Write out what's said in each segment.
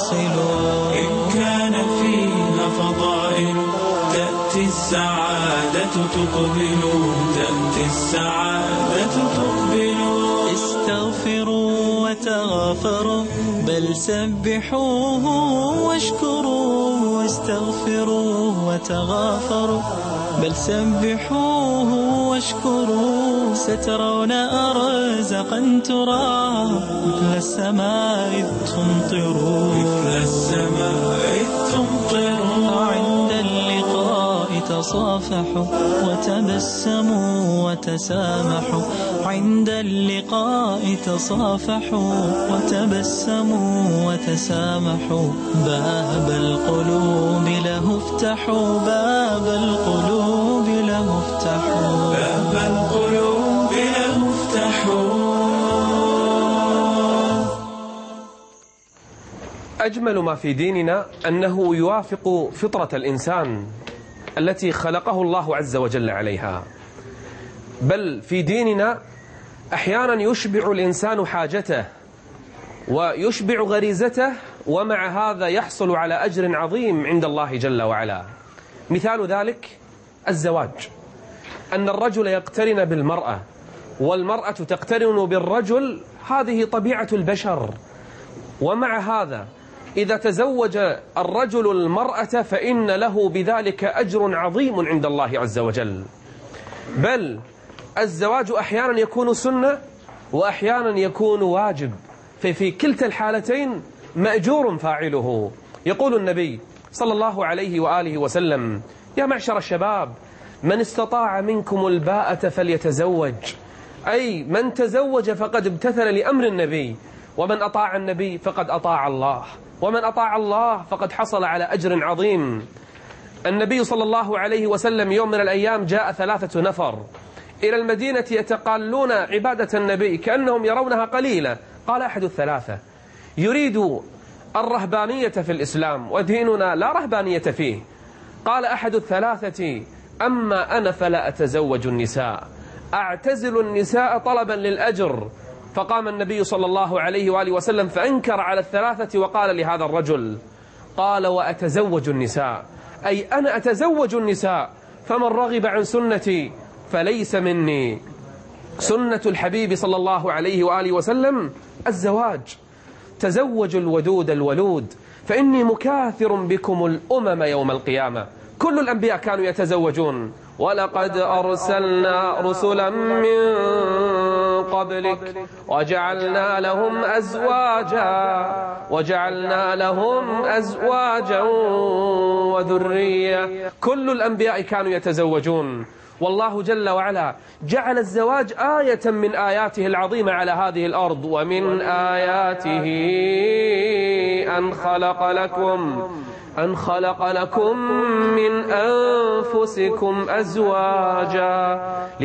يواصلون. إن كان فيها فضائل تأتي السعادة تقبل، تأتي السعادة تقبل. استغفروا وتغافروا بل سبحوه واشكروه. استغفروا وتغافروا بل سبحوه واشكروه. سترون أرزقا ترى مثل السماء إذ تمطرون، مثل السماء إذ تمطرون. عند اللقاء تصافحوا وتبسموا وتسامحوا. عند اللقاء تصافحوا وتبسموا وتسامحوا. باب القلوب له افتحوا، باب القلوب له افتحوا، باب القلوب له افتحوا. أجمل ما في ديننا أنه يوافق فطرة الإنسان التي خلقه الله عز وجل عليها. بل في ديننا أحيانا يشبع الإنسان حاجته ويشبع غريزته، ومع هذا يحصل على أجر عظيم عند الله جل وعلا. مثال ذلك الزواج، أن الرجل يقترن بالمرأة والمرأة تقترن بالرجل، هذه طبيعة البشر. ومع هذا إذا تزوج الرجل المرأة فإن له بذلك أجر عظيم عند الله عز وجل. بل الزواج أحيانا يكون سنة وأحيانا يكون واجب، ففي كلتا الحالتين مأجور فاعله. يقول النبي صلى الله عليه وآله وسلم: يا معشر الشباب من استطاع منكم الباءة فليتزوج، أي من تزوج فقد امتثل لأمر النبي، ومن أطاع النبي فقد أطاع الله، ومن أطاع الله فقد حصل على أجر عظيم. النبي صلى الله عليه وسلم يوم من الأيام جاء 3 نفر إلى المدينة يتقالون عبادة النبي كأنهم يرونها قليلة. قال أحد الثلاثة: يريد الرهبانية في الإسلام وديننا لا رهبانية فيه. قال أحد الثلاثة: أما أنا فلا أتزوج النساء، أعتزل النساء طلبا للأجر. فقام النبي صلى الله عليه وآله وسلم فأنكر على الثلاثة وقال لهذا الرجل، قال: وأتزوج النساء، أي أنا أتزوج النساء، فمن رغب عن سنتي فليس مني. سنة الحبيب صلى الله عليه وآله وسلم الزواج. تزوجوا الودود الولود فإني مكاثر بكم الأمم يوم القيامة. كل الأنبياء كانوا يتزوجون. ولقد أرسلنا رسلا من قبلك وجعلنا لهم أزواجا وذرية. كل الأنبياء كانوا يتزوجون. والله جل وعلا جعل الزواج آية من آياته العظيمة على هذه الأرض. ومن آياته أن خلق لكم من أنفسكم أزواجا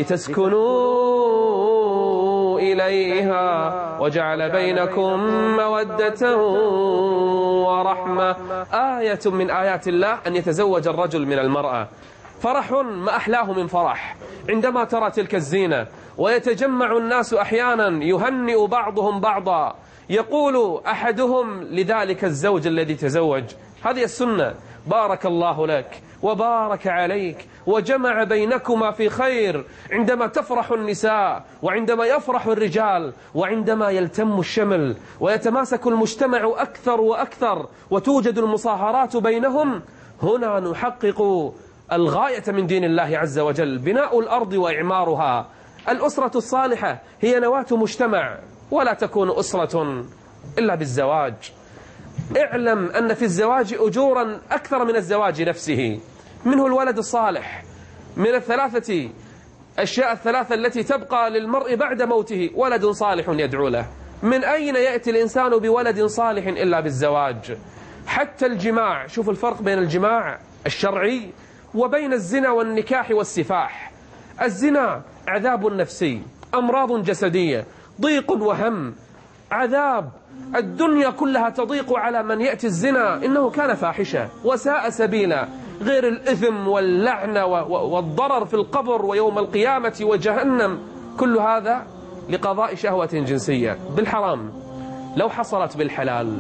لتسكنوا إليها وجعل بينكم مودة ورحمة. آية من آيات الله أن يتزوج الرجل من المرأة. فرح ما أحلاه من فرح عندما ترى تلك الزينة، ويتجمع الناس أحيانا يهنئ بعضهم بعضا، يقول أحدهم لذلك الزوج الذي تزوج: هذه السنة، بارك الله لك وبارك عليك وجمع بينكما في خير. عندما تفرح النساء وعندما يفرح الرجال وعندما يلتم الشمل ويتماسك المجتمع أكثر وأكثر وتوجد المصاهرات بينهم، هنا نحقق الغاية من دين الله عز وجل، بناء الأرض وإعمارها. الأسرة الصالحة هي نواة مجتمع، ولا تكون أسرة إلا بالزواج. اعلم أن في الزواج أجورا أكثر من الزواج نفسه. منه الولد الصالح. من الثلاثة أشياء الثلاثة التي تبقى للمرء بعد موته: ولد صالح يدعو له. من أين يأتي الإنسان بولد صالح إلا بالزواج؟ حتى الجماع، شوف الفرق بين الجماع الشرعي وبين الزنا والنكاح والسفاح. الزنا عذاب نفسي، أمراض جسدية، ضيق وهم، عذاب. الدنيا كلها تضيق على من يأتي الزنا، إنه كان فاحشة وساء سبيلا، غير الإثم واللعنة والضرر في القبر ويوم القيامة وجهنم. كل هذا لقضاء شهوة جنسية بالحرام. لو حصلت بالحلال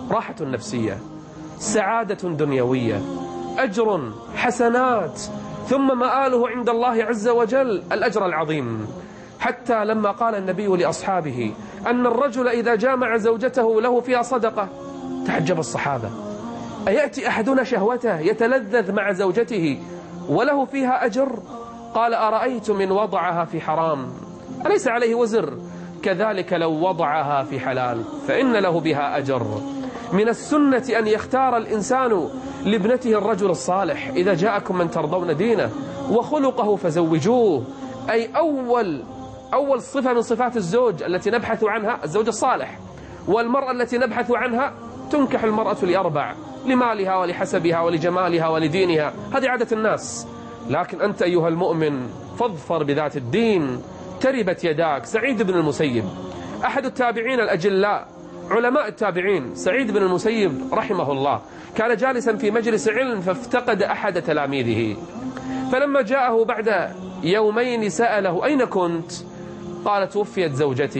راحة نفسية، سعادة دنيوية، أجر، حسنات، ثم مآله عند الله عز وجل الأجر العظيم. حتى لما قال النبي لأصحابه أن الرجل إذا جامع زوجته له فيها صدقة، تعجب الصحابة: أيأتي أحدنا شهوته يتلذذ مع زوجته وله فيها أجر؟ قال: أرأيتم إن وضعها في حرام أليس عليه وزر؟ كذلك لو وضعها في حلال فإن له بها أجر. من السنة أن يختار الإنسان لابنته الرجل الصالح. إذا جاءكم من ترضون دينه وخلقه فزوجوه. أي أول صفة من صفات الزوج التي نبحث عنها الزوج الصالح. والمرأة التي نبحث عنها تنكح المرأة لأربع: لمالها ولحسبها ولجمالها ولدينها، هذه عادة الناس. لكن أنت أيها المؤمن فاظفر بذات الدين تربت يداك. سعيد بن المسيب أحد التابعين الأجلاء، علماء التابعين، سعيد بن المسيب رحمه الله، كان جالسا في مجلس علم فافتقد أحد تلاميذه، فلما جاءه بعد يومين سأله: أين كنت؟ قال: توفيت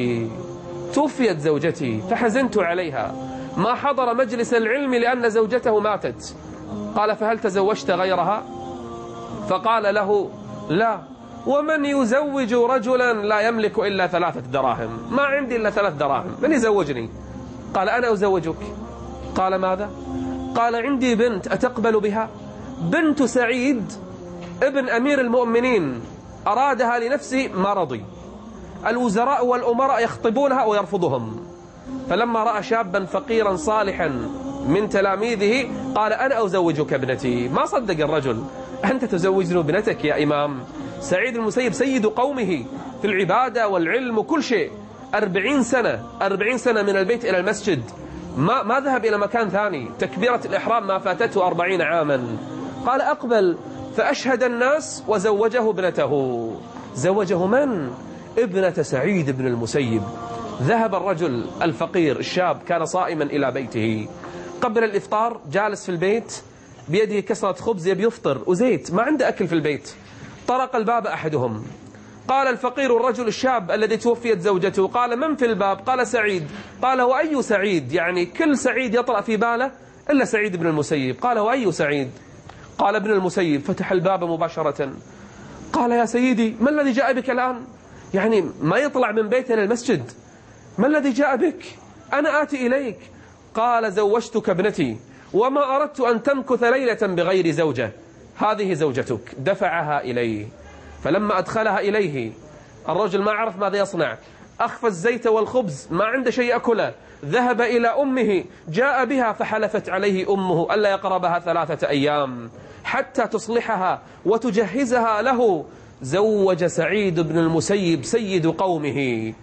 زوجتي فحزنت عليها، ما حضر مجلس العلم لأن زوجته ماتت. قال: فهل تزوجت غيرها؟ فقال له: لا. ومن يزوج رجلا لا يملك إلا 3 دراهم؟ ما عندي إلا 3 دراهم، من يزوجني؟ قال: أنا أزوجك. قال: ماذا؟ قال: عندي بنت أتقبل بها؟ بنت سعيد ابن أمير المؤمنين أرادها لنفسه ما رضي، الوزراء والأمراء يخطبونها ويرفضهم. فلما رأى شابا فقيرا صالحا من تلاميذه قال: أنا أزوجك ابنتي. ما صدق الرجل: أنت تزوجني ابنتك يا إمام؟ سعيد المسيب سيد قومه في العبادة والعلم وكل شيء، 40 سنة من البيت إلى المسجد، ما ذهب إلى مكان ثاني، تكبيرة الإحرام ما فاتته 40 عاما. قال: أقبل، فأشهد الناس وزوجه ابنته. زوجه من؟ ابنة سعيد بن المسيب. ذهب الرجل الفقير الشاب كان صائما إلى بيته، قبل الإفطار جالس في البيت بيده كسرة خبز يبي يفطر وزيت، ما عنده أكل في البيت. طرق الباب أحدهم، قال الفقير الرجل الشاب الذي توفيت زوجته: قال: من في الباب؟ قال: سعيد. قال: وأي سعيد؟ يعني كل سعيد يطرأ في باله إلا سعيد بن المسيب. قال: وأي سعيد؟ قال: ابن المسيب. فتح الباب مباشرة، قال: يا سيدي ما الذي جاء بك الآن؟ يعني ما يطلع من بيتنا المسجد، ما الذي جاء بك؟ أنا آتي إليك. قال: زوجتك ابنتي وما أردت أن تمكث ليلة بغير زوجة، هذه زوجتك. دفعها إليه، فلما أدخلها إليه الرجل ما عرف ماذا يصنع، أخفى الزيت والخبز، ما عنده شيء أكله. ذهب إلى أمه، جاء بها فحلفت عليه أمه ألا يقربها 3 أيام حتى تصلحها وتجهزها له. زوج سعيد بن المسيب سيد قومه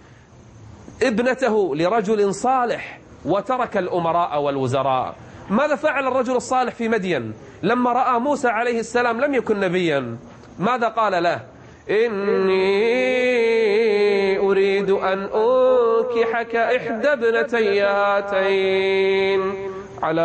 ابنته لرجل صالح وترك الأمراء والوزراء. ماذا فعل الرجل الصالح في مدين لما رأى موسى عليه السلام لم يكن نبيا؟ ماذا قال له؟ إني أريد أن أنكحك إحدى ابنتي هاتين على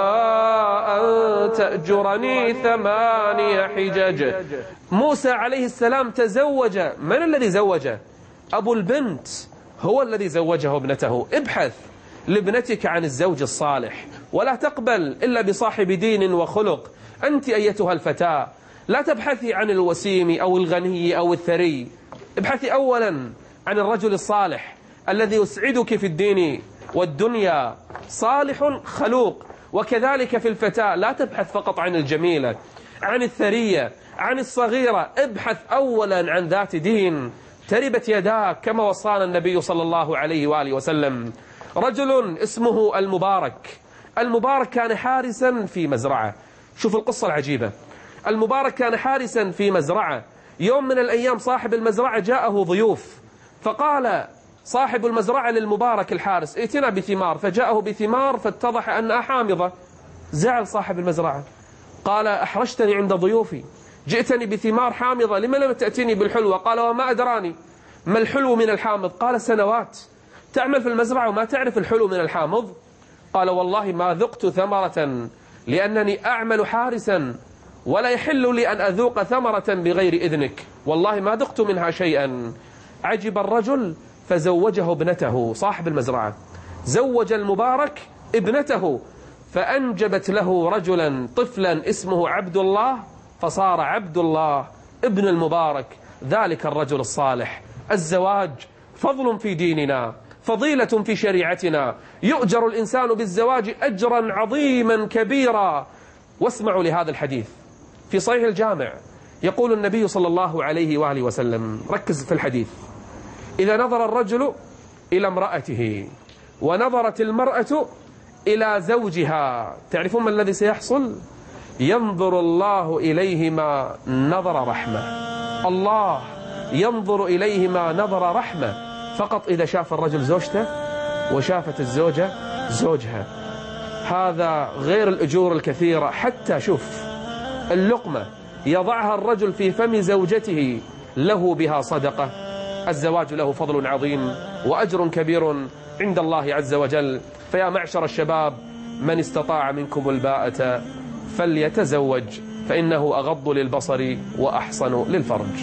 أن تأجرني 8 حجج. موسى عليه السلام تزوج، من الذي زوجه؟ أبو البنت هو الذي زوجه ابنته. ابحث لابنتك عن الزوج الصالح، ولا تقبل إلا بصاحب دين وخلق. أنت أيتها الفتاة لا تبحثي عن الوسيم أو الغني أو الثري، ابحثي أولا عن الرجل الصالح الذي يسعدك في الدين والدنيا، صالح خلوق. وكذلك في الفتاة لا تبحث فقط عن الجميلة، عن الثرية، عن الصغيرة، ابحث أولا عن ذات دين. تربت يداك كما وصانا النبي صلى الله عليه وآله وسلم. رجل اسمه المبارك كان حارسا في مزرعة. شوف القصة العجيبة. المبارك كان حارسا في مزرعة. يوم من الأيام صاحب المزرعة جاءه ضيوف، فقال صاحب المزرعة للمبارك الحارس: ائتنا بثمار. فجاءه بثمار فاتضح أنها حامضة. زعل صاحب المزرعة، قال: أحرجتني عند ضيوفي، جئتني بثمار حامضة، لما لم تأتيني بالحلوة؟ قال: وما أدراني ما الحلو من الحامض؟ قال: سنوات تعمل في المزرعة وما تعرف الحلو من الحامض؟ قال: والله ما ذقت ثمرة لأنني أعمل حارسا، ولا يحل لي أن أذوق ثمرة بغير إذنك، والله ما ذقت منها شيئا. عجب الرجل فزوجه ابنته. صاحب المزرعة زوج المبارك ابنته فأنجبت له رجلا طفلا اسمه عبد الله، فصار عبد الله ابن المبارك ذلك الرجل الصالح. الزواج فضل في ديننا، فضيلة في شريعتنا، يؤجر الإنسان بالزواج أجرا عظيما كبيرا. واسمعوا لهذا الحديث في صحيح الجامع، يقول النبي صلى الله عليه وآله وسلم، ركز في الحديث: إذا نظر الرجل إلى امرأته ونظرت المرأة إلى زوجها، تعرفون ما الذي سيحصل؟ ينظر الله إليهما نظر رحمة. الله ينظر إليهما نظر رحمة فقط إذا شاف الرجل زوجته وشافت الزوجة زوجها. هذا غير الأجور الكثيرة. حتى شوف اللقمة يضعها الرجل في فم زوجته له بها صدقة. الزواج له فضل عظيم وأجر كبير عند الله عز وجل. فيا معشر الشباب، من استطاع منكم الباءة فليتزوج، فإنه أغض للبصر وأحصن للفرج.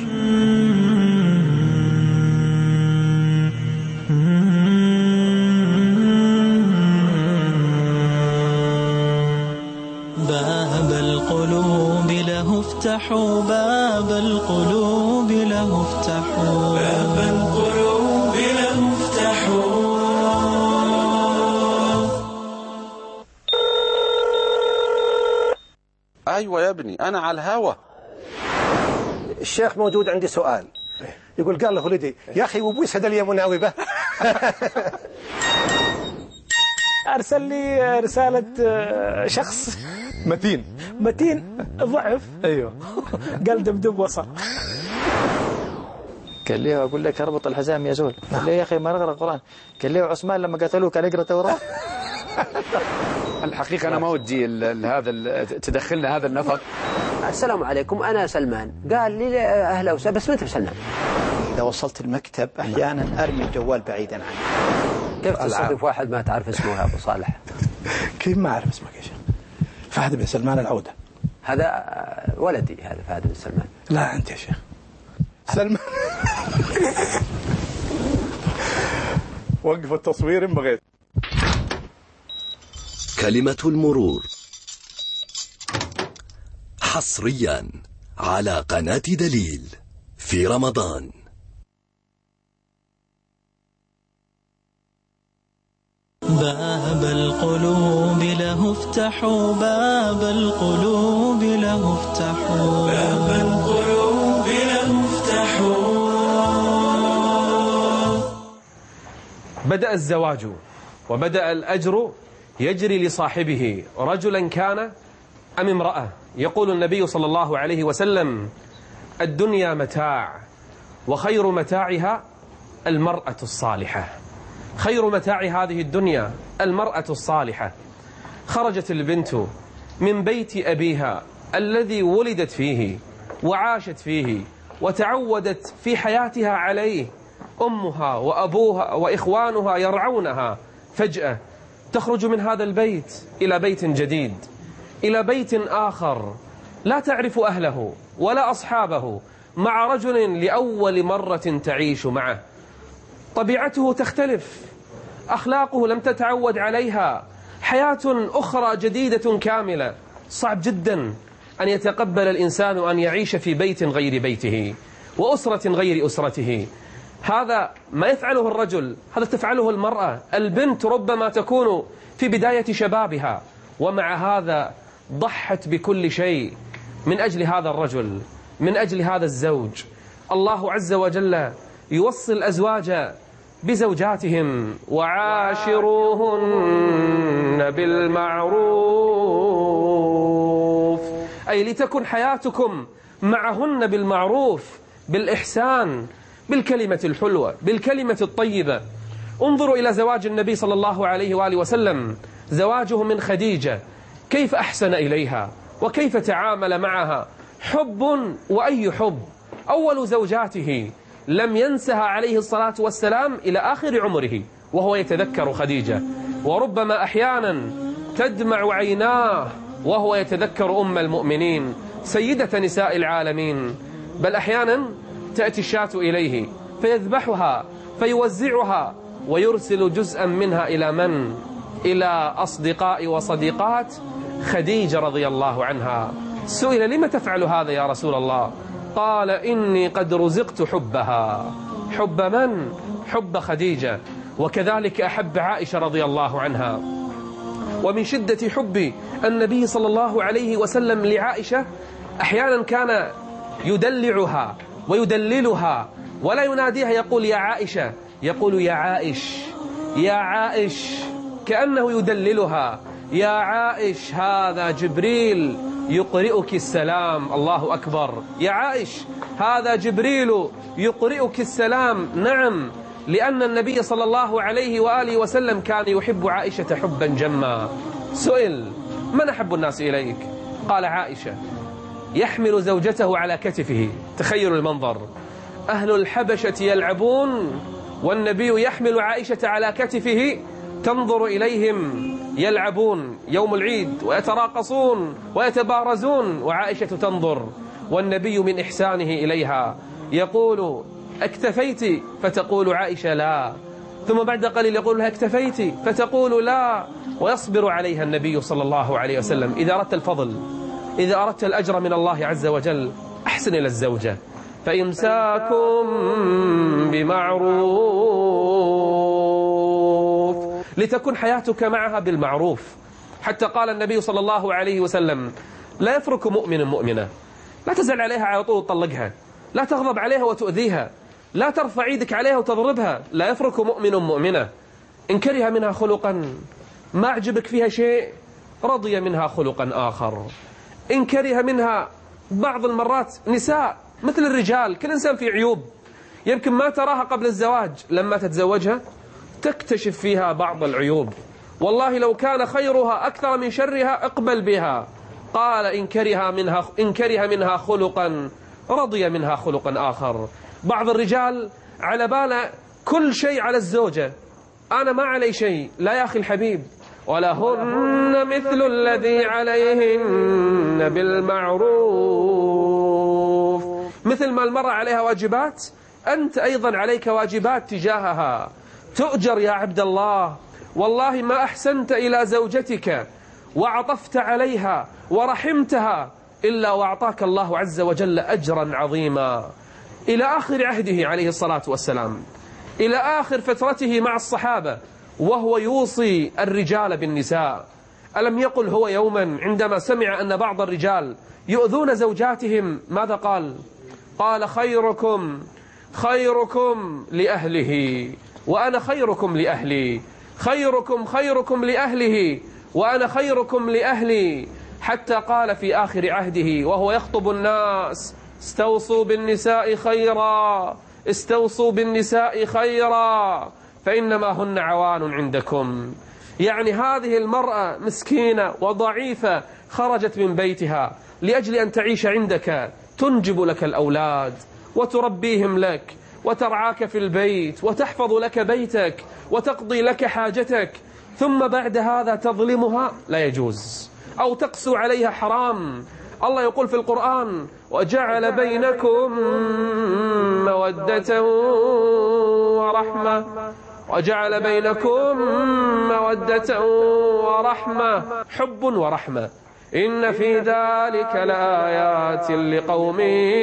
باب القلوب له افتحوا، باب القلوب له افتحوا، باب القلوب له افتحوا. أيوة يا ابني أنا على الهوا. الشيخ موجود، عندي سؤال. يقول قال له ولدي يا أخي وابوي سد لي مناوبة. أرسل لي رسالة شخص متين ضعف. أيوه. قال دبدب وصل. قال لي أقول لك اربط الحزام يا زول. قال لي يا أخي ما نقرأ القرآن. قال لي عثمان لما قتلوه كان يقرأ توراة. الحقيقة أنا ما ودي هذا تدخلنا هذا النفق. السلام عليكم أنا سلمان. قال لي أهلا وسهلا بس ما أنت بسلمان. إذا وصلت المكتب أحيانا أرمي الجوال بعيدا عني. كيف تصادف واحد ما تعرف اسمه يا أبو صالح؟ كيف ما أعرف اسمك يا شيخ؟ فهد بن سلمان العودة. هذا ولدي، هذا فهد بن سلمان. لا أنت يا شيخ سلمان. وقف التصوير إن بغيت. كلمة المرور حصريا على قناة دليل في رمضان. باب القلوب له افتحوا، باب القلوب له افتحوا، باب القلوب له افتحوا. بدأ الزواج وبدأ الأجر يجري لصاحبه، رجلا كان أم امرأة. يقول النبي صلى الله عليه وسلم: الدنيا متاع وخير متاعها المرأة الصالحة. خير متاع هذه الدنيا المرأة الصالحة. خرجت البنت من بيت أبيها الذي ولدت فيه وعاشت فيه وتعودت في حياتها عليه، أمها وأبوها وإخوانها يرعونها، فجأة تخرج من هذا البيت إلى بيت جديد، إلى بيت آخر لا تعرف أهله ولا أصحابه، مع رجل لأول مرة تعيش معه. طبيعته تختلف، أخلاقه لم تتعود عليها، حياة أخرى جديدة كاملة. صعب جدا أن يتقبل الإنسان أن يعيش في بيت غير بيته وأسرة غير أسرته. هذا ما يفعله الرجل، هذا تفعله المرأة. البنت ربما تكون في بداية شبابها، ومع هذا ضحت بكل شيء من أجل هذا الرجل، من أجل هذا الزوج. الله عز وجل يوصي الأزواج بزوجاتهم: وعاشروهن بالمعروف، أي لتكن حياتكم معهن بالمعروف، بالإحسان، بالكلمة الحلوة، بالكلمة الطيبة. انظروا إلى زواج النبي صلى الله عليه وآله وسلم، زواجه من خديجة، كيف أحسن إليها وكيف تعامل معها. حب وأي حب. أول زوجاته لم ينسها عليه الصلاة والسلام إلى آخر عمره وهو يتذكر خديجة، وربما أحيانا تدمع عيناه وهو يتذكر أم المؤمنين سيدة نساء العالمين. بل أحيانا تأتي الشاة إليه فيذبحها فيوزعها ويرسل جزءا منها إلى من؟ إلى أصدقاء وصديقات خديجة رضي الله عنها. سئل: لم تفعل هذا يا رسول الله؟ قال: إني قد رزقت حبها. حب من؟ حب خديجة. وكذلك أحب عائشة رضي الله عنها. ومن شدة حب النبي صلى الله عليه وسلم لعائشة أحيانا كان يدلعها ويدللها، ولا يناديها يقول يا عائشة، يقول يا عائش، يا عائش، كأنه يدللها: يا عائش هذا جبريل يقرئك السلام. الله أكبر. يا عائش هذا جبريل يقرئك السلام. نعم، لأن النبي صلى الله عليه وآله وسلم كان يحب عائشة حبا جما. سئل: من أحب الناس إليك؟ قال: عائشة. يحمل زوجته على كتفه. تخيلوا المنظر، أهل الحبشة يلعبون والنبي يحمل عائشة على كتفه، تنظر إليهم يلعبون يوم العيد ويتراقصون ويتبارزون، وعائشة تنظر، والنبي من إحسانه إليها يقول: اكتفيت؟ فتقول عائشة: لا. ثم بعد قليل يقول لها: اكتفيت؟ فتقول: لا. ويصبر عليها النبي صلى الله عليه وسلم. إذا أردت الفضل، إذا أردت الأجر من الله عز وجل، أحسن إلى الزوجة. فإمساكم بمعروف، لتكن حياتك معها بالمعروف. حتى قال النبي صلى الله عليه وسلم: لا يفرك مؤمن مؤمنة. لا تزعل عليها على طول وتطلقها، لا تغضب عليها وتؤذيها، لا ترفع يدك عليها وتضربها. لا يفرك مؤمن مؤمنة. إن كره منها خلقا، ما أعجبك فيها شيء، رضي منها خلقا آخر. إن كره منها بعض المرات، نساء مثل الرجال، كل إنسان فيه عيوب، يمكن ما تراها قبل الزواج، لما تتزوجها تكتشف فيها بعض العيوب. والله لو كان خيرها أكثر من شرها اقبل بها. قال: إن كره منها خلقا رضي منها خلقا آخر. بعض الرجال على باله كل شيء على الزوجة، أنا ما علي شيء. لا يا أخي الحبيب، ولهن مثل الذي عليهن بالمعروف. مثل ما المرأة عليها واجبات، أنت أيضا عليك واجبات تجاهها، تؤجر يا عبد الله. والله ما أحسنت إلى زوجتك وعطفت عليها ورحمتها إلا وأعطاك الله عز وجل أجرا عظيما. إلى آخر عهده عليه الصلاة والسلام، إلى آخر فترته مع الصحابة وهو يوصي الرجال بالنساء. ألم يقل هو يوما عندما سمع أن بعض الرجال يؤذون زوجاتهم ماذا قال؟ قال: خيركم لأهله وأنا خيركم لأهلي، خيركم لأهله وأنا خيركم لأهلي. حتى قال في آخر عهده وهو يخطب الناس: استوصوا بالنساء خيرا، استوصوا بالنساء خيرا، فإنما هن عوان عندكم. يعني هذه المرأة مسكينة وضعيفة خرجت من بيتها لأجل أن تعيش عندك، تنجب لك الأولاد وتربيهم لك وترعاك في البيت وتحفظ لك بيتك وتقضي لك حاجتك، ثم بعد هذا تظلمها، لا يجوز. أو تقسو عليها، حرام. الله يقول في القرآن: وجعل بينكم مودة ورحمة، وجعل بينكم مودة ورحمة، حب ورحمة. إن في ذلك لآيات لقوم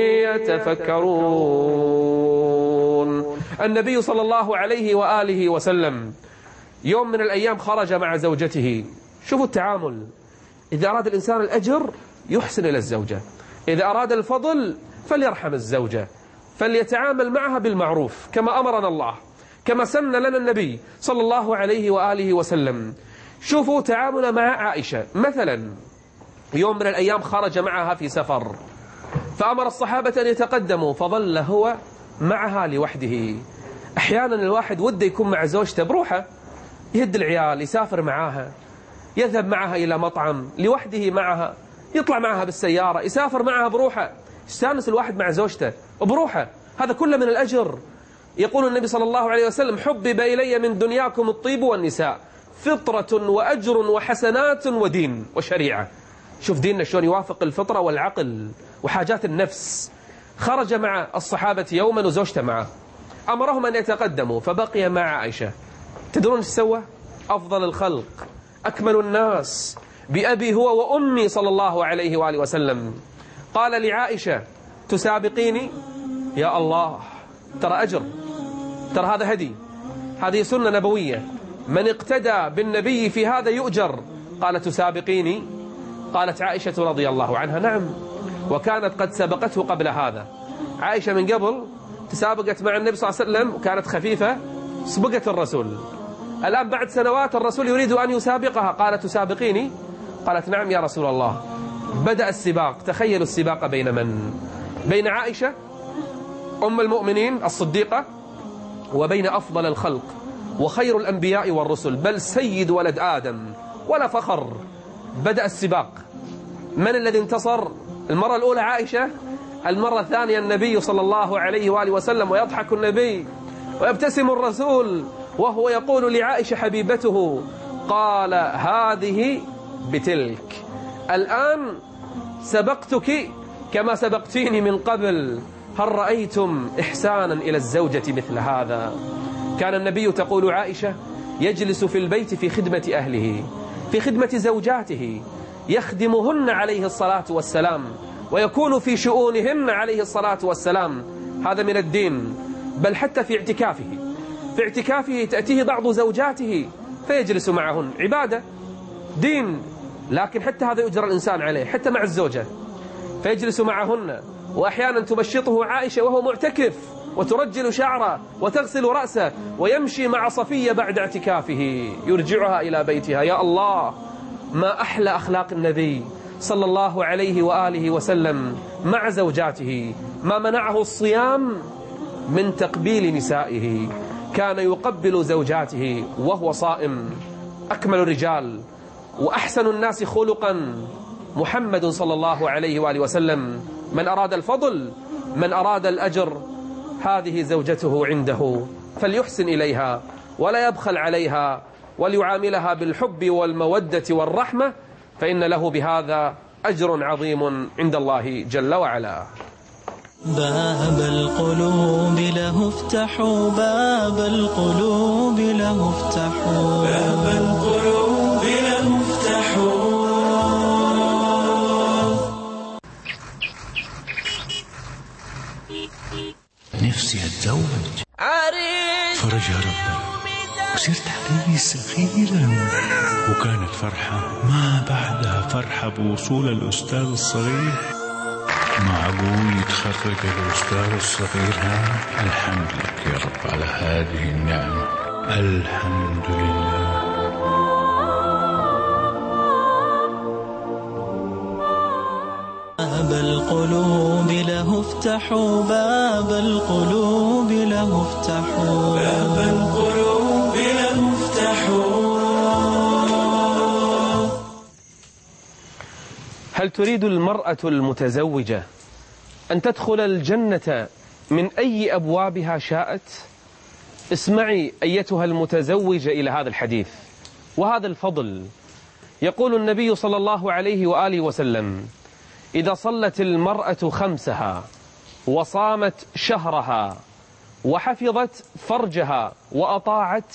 يتفكرون. النبي صلى الله عليه وآله وسلم يوم من الأيام خرج مع زوجته. شوفوا التعامل، إذا أراد الإنسان الأجر يحسن إلى الزوجة، إذا أراد الفضل فليرحم الزوجة، فليتعامل معها بالمعروف كما أمرنا الله، كما سن لنا النبي صلى الله عليه وآله وسلم. شوفوا تعامل مع عائشة مثلا، يوم من الأيام خرج معها في سفر، فأمر الصحابة أن يتقدموا، فظل هو معها لوحده. أحيانا الواحد وده يكون مع زوجته بروحه، يهد العيال، يسافر معاها، يذهب معها إلى مطعم لوحده معها، يطلع معها بالسيارة، يسافر معها بروحه، يستانس الواحد مع زوجته بروحه، هذا كله من الأجر. يقول النبي صلى الله عليه وسلم: حبب إلي من دنياكم الطيب والنساء، فطرة وأجر وحسنات ودين وشريعة. شوف ديننا شلون يوافق الفطرة والعقل وحاجات النفس. خرج مع الصحابة يوما وزوجته معه، أمرهم أن يتقدموا، فبقي مع عائشة. تدرون ايش سوى؟ أفضل الخلق أكمل الناس بأبي هو وأمي صلى الله عليه وآله وسلم. قال لعائشة: تسابقيني؟ يا الله، ترى أجر، ترى هذا هدي، هذه سنة نبوية، من اقتدى بالنبي في هذا يؤجر. قال: تسابقيني؟ قالت عائشة رضي الله عنها: نعم. وكانت قد سبقته قبل هذا. عائشة من قبل تسابقت مع النبي صلى الله عليه وسلم وكانت خفيفة، سبقت الرسول. الآن بعد سنوات الرسول يريد أن يسابقها، قالت: تسابقيني؟ قالت: نعم يا رسول الله. بدأ السباق. تخيلوا السباق بين من؟ بين عائشة أم المؤمنين الصديقة وبين أفضل الخلق وخير الأنبياء والرسل، بل سيد ولد آدم ولا فخر. بدأ السباق. من الذي انتصر؟ المرة الأولى عائشة، المرة الثانية النبي صلى الله عليه وآله وسلم. ويضحك النبي ويبتسم الرسول وهو يقول لعائشة حبيبته: قال: هذه بتلك، الآن سبقتك كما سبقتيني من قبل. هل رأيتم إحسانا إلى الزوجة مثل هذا؟ كان النبي، تقول عائشة، يجلس في البيت في خدمة أهله، في خدمة زوجاته، يخدمهن عليه الصلاة والسلام، ويكون في شؤونهن عليه الصلاة والسلام. هذا من الدين. بل حتى في اعتكافه تأتيه بعض زوجاته فيجلس معهن، عبادة، دين. لكن حتى هذا يؤجر الإنسان عليه، حتى مع الزوجة فيجلس معهن. وأحيانا تبشطه عائشة وهو معتكف وترجل شعره وتغسل رأسه ويمشي مع صفية بعد اعتكافه يرجعها إلى بيتها. يا الله، ما أحلى أخلاق النبي صلى الله عليه وآله وسلم مع زوجاته. ما منعه الصيام من تقبيل نسائه، كان يقبل زوجاته وهو صائم. أكمل الرجال وأحسن الناس خلقا محمد صلى الله عليه وآله وسلم. من أراد الفضل، من أراد الأجر، هذه زوجته عنده، فليحسن إليها ولا يبخل عليها، وليعاملها بالحب والمودة والرحمة، فإن له بهذا أجر عظيم عند الله جل وعلا. باب القلوب له افتحوا، باب القلوب له افتحوا، باب القلوب له افتحوا. نفسي أتزوج، فرجها ربنا، وصرت عريس أخيرا، وكانت فرحة ما بعدها فرحة بوصول الأستاذ الصغير. معقول يتخرج الأستاذ الصغير ها؟ الحمد لك يا رب على هذه النعمة، الحمد لله. باب القلوب له افتحوا، باب القلوب له افتحوا، باب القلوب له افتحوا. هل تريد المرأة المتزوجة أن تدخل الجنة من أي أبوابها شاءت؟ اسمعي أيتها المتزوجة إلى هذا الحديث وهذا الفضل. يقول النبي صلى الله عليه وآله وسلم: إذا صلت المرأة خمسها وصامت شهرها وحفظت فرجها وأطاعت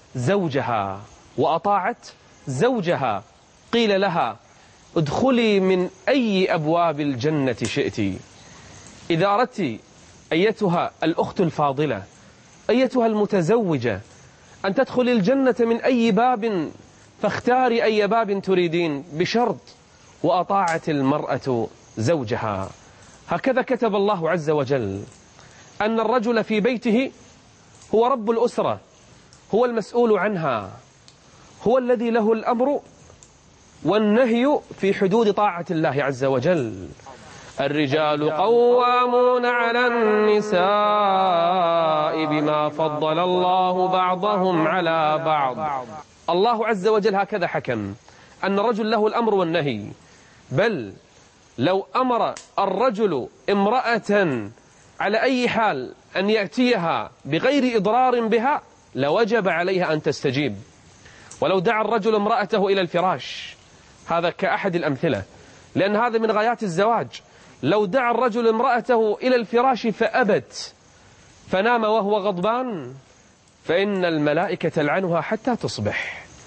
زوجها قيل لها: ادخلي من أي أبواب الجنة شئت. إذا أردت أيتها الأخت الفاضلة، أيتها المتزوجة، أن تدخل الجنة من أي باب، فاختاري أي باب تريدين، بشرط وأطاعت المرأة زوجها. هكذا كتب الله عز وجل أن الرجل في بيته هو رب الأسرة، هو المسؤول عنها، هو الذي له الأمر والنهي في حدود طاعة الله عز وجل. الرجال قوامون على النساء بما فضل الله بعضهم على بعض. الله عز وجل هكذا حكم أن الرجل له الأمر والنهي. بل لو أمر الرجل امرأة على أي حال أن يأتيها بغير إضرار بها لوجب عليها أن تستجيب. ولو دعا الرجل امرأته إلى الفراش، هذا كأحد الأمثلة، لأن هذا من غايات الزواج. لو دعا الرجل امرأته إلى الفراش فأبت فنام وهو غضبان، فإن الملائكة تلعنها حتى تصبح.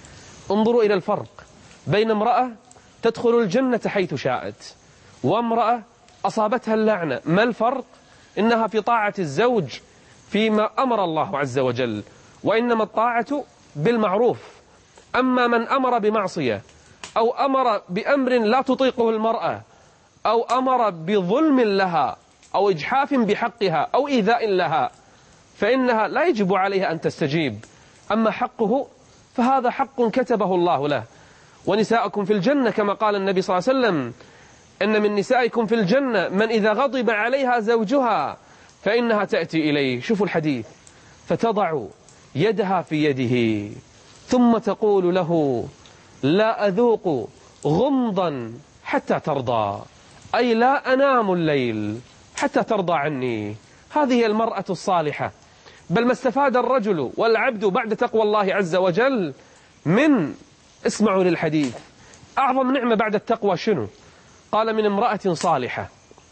انظروا إلى الفرق بين امرأة تدخل الجنة حيث شاءت وامرأة أصابتها اللعنة. ما الفرق؟ إنها في طاعة الزوج فيما أمر الله عز وجل، وإنما الطاعة بالمعروف. أما من أمر بمعصية أو أمر بأمر لا تطيقه المرأة أو أمر بظلم لها أو إجحاف بحقها أو إيذاء لها فإنها لا يجب عليها أن تستجيب. أما حقه فهذا حق كتبه الله له. ونساءكم في الجنة كما قال النبي صلى الله عليه وسلم إن من نسائكم في الجنة من إذا غضب عليها زوجها فإنها تأتي إليه، شوفوا الحديث، فتضع يدها في يده ثم تقول له لا أذوق غمضا حتى ترضى، أي لا أنام الليل حتى ترضى عني. هذه المرأة الصالحة. بل ما استفاد الرجل والعبد بعد تقوى الله عز وجل من، اسمعوا للحديث، أعظم نعمة بعد التقوى شنو؟ قال من امرأة صالحة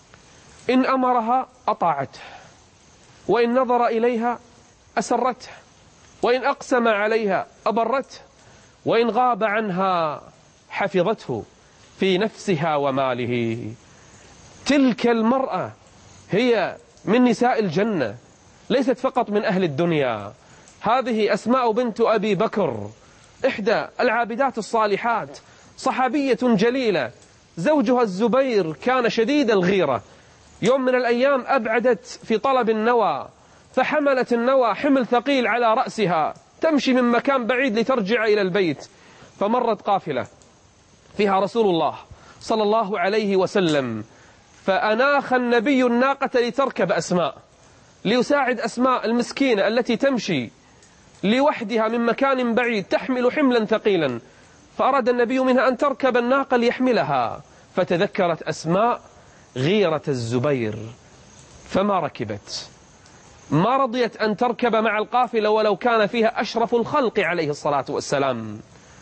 إن أمرها أطاعته، وإن نظر إليها أسرته، وإن أقسم عليها أبرته، وإن غاب عنها حفظته في نفسها وماله. تلك المرأة هي من نساء الجنة، ليست فقط من أهل الدنيا. هذه أسماء بنت أبي بكر، إحدى العابدات الصالحات، صحابية جليلة. زوجها الزبير كان شديد الغيرة. يوم من الأيام أبعدت في طلب النوى، فحملت النوى حمل ثقيل على رأسها تمشي من مكان بعيد لترجع إلى البيت، فمرت قافلة فيها رسول الله صلى الله عليه وسلم، فأناخ النبي الناقة لتركب أسماء ليساعد أسماء المسكينة التي تمشي لوحدها من مكان بعيد تحمل حملا ثقيلا، فأراد النبي منها أن تركب الناقة ليحملها، فتذكرت أسماء غيرة الزبير فما ركبت. ما رضيت أن تركب مع القافلة ولو كان فيها أشرف الخلق عليه الصلاة والسلام،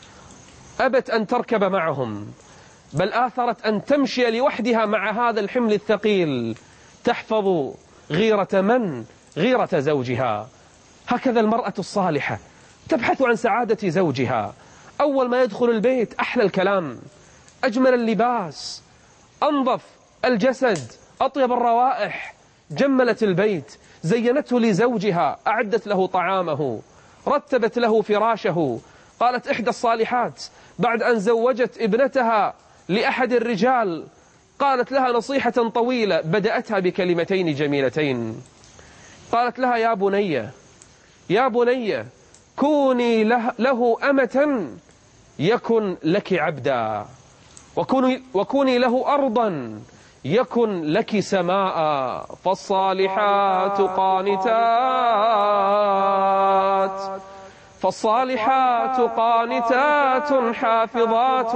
أبت أن تركب معهم، بل آثرت أن تمشي لوحدها مع هذا الحمل الثقيل تحفظ غيرة من؟ غيرة زوجها. هكذا المرأة الصالحة تبحث عن سعادة زوجها. أول ما يدخل البيت أحلى الكلام، أجمل اللباس، أنظف الجسد، أطيب الروائح، جملت البيت، زينته لزوجها، أعدت له طعامه، رتبت له فراشه. قالت إحدى الصالحات بعد أن زوجت ابنتها لأحد الرجال قالت لها نصيحة طويلة بدأتها بكلمتين جميلتين. قالت لها يا بني يا بني كوني له أمة يكن لك عبدا، وكوني له أرضا يكن لك سماء، فالصالحات قانتات حافظات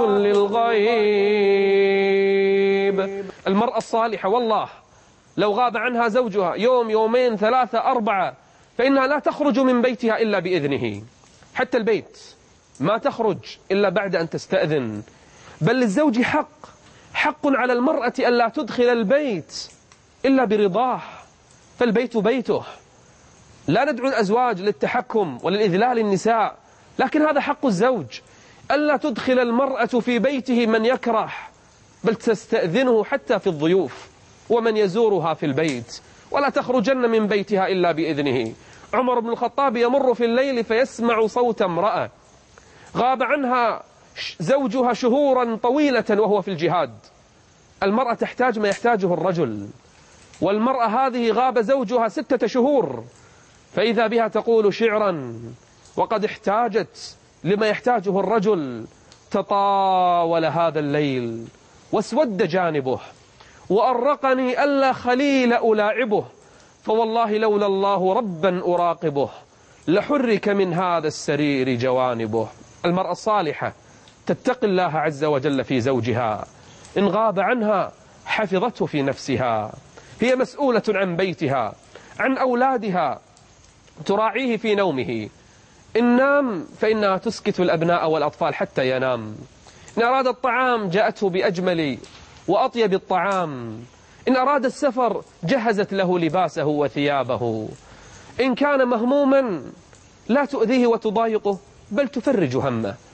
للغيب. المرأة الصالحة والله لو غاب عنها زوجها يوم يومين ثلاثة أربعة فإنها لا تخرج من بيتها إلا بإذنه، حتى البيت ما تخرج إلا بعد أن تستأذن. بل للزوج حق على المرأة ألا تدخل البيت إلا برضاه، فالبيت بيته. لا ندعو الأزواج للتحكم وللإذلال النساء، لكن هذا حق الزوج ألا تدخل المرأة في بيته من يكره، بل تستأذنه حتى في الضيوف ومن يزورها في البيت، ولا تخرجن من بيتها إلا بإذنه. عمر بن الخطاب يمر في الليل فيسمع صوت امرأة غاب عنها زوجها شهورا طويلة وهو في الجهاد. المرأة تحتاج ما يحتاجه الرجل، والمرأة هذه غاب زوجها 6 شهور، فإذا بها تقول شعرا وقد احتاجت لما يحتاجه الرجل. تطاول هذا الليل واسود جانبه، وأرقني ألا خليل ألاعبه، فوالله لولا الله ربا أراقبه لحرك من هذا السرير جوانبه. المرأة الصالحة تتقي الله عز وجل في زوجها، إن غاب عنها حفظته في نفسها. هي مسؤولة عن بيتها، عن أولادها، تراعيه في نومه. إن نام فإنها تسكت الأبناء والأطفال حتى ينام. إن أراد الطعام جاءته بأجمل وأطيب الطعام. إن أراد السفر جهزت له لباسه وثيابه. إن كان مهموما لا تؤذيه وتضايقه، بل تفرج همه.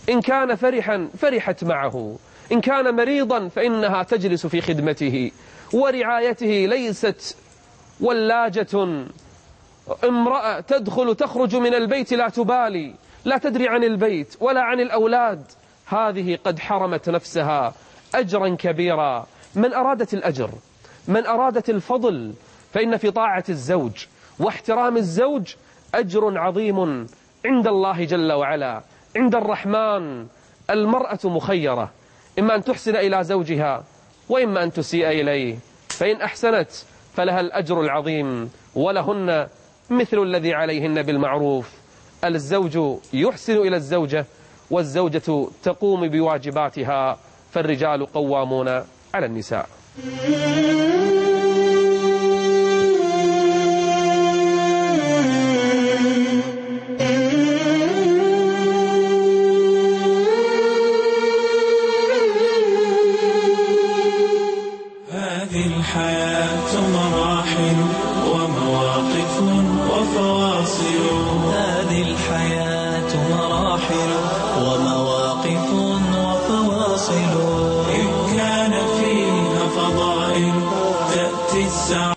إن كان فرحا فرحت معه، إن كان مريضا فإنها تجلس في خدمته ورعايته. ليست ولاجة امرأة تدخل تخرج من البيت لا تبالي، لا تدري عن البيت ولا عن الأولاد. هذه قد حرمت نفسها أجرا كبيرا. من أرادت الأجر، من أرادت الفضل، فإن في طاعة الزوج واحترام الزوج أجر عظيم عند الله جل وعلا، عند الرحمن. المرأة مخيرة، إما أن تحسن إلى زوجها وإما أن تسيء إليه، فإن أحسنت فلها الأجر العظيم ولهن مثل الذي عليهن بالمعروف. الزوج يحسن إلى الزوجة والزوجة تقوم بواجباتها، فالرجال قوامون على النساء. هذه الحياة مراحل ومواقف وفواصل، هذه الحياة مراحل ومواقف وفواصل، إن كان فيها فضائل تأتي الساعة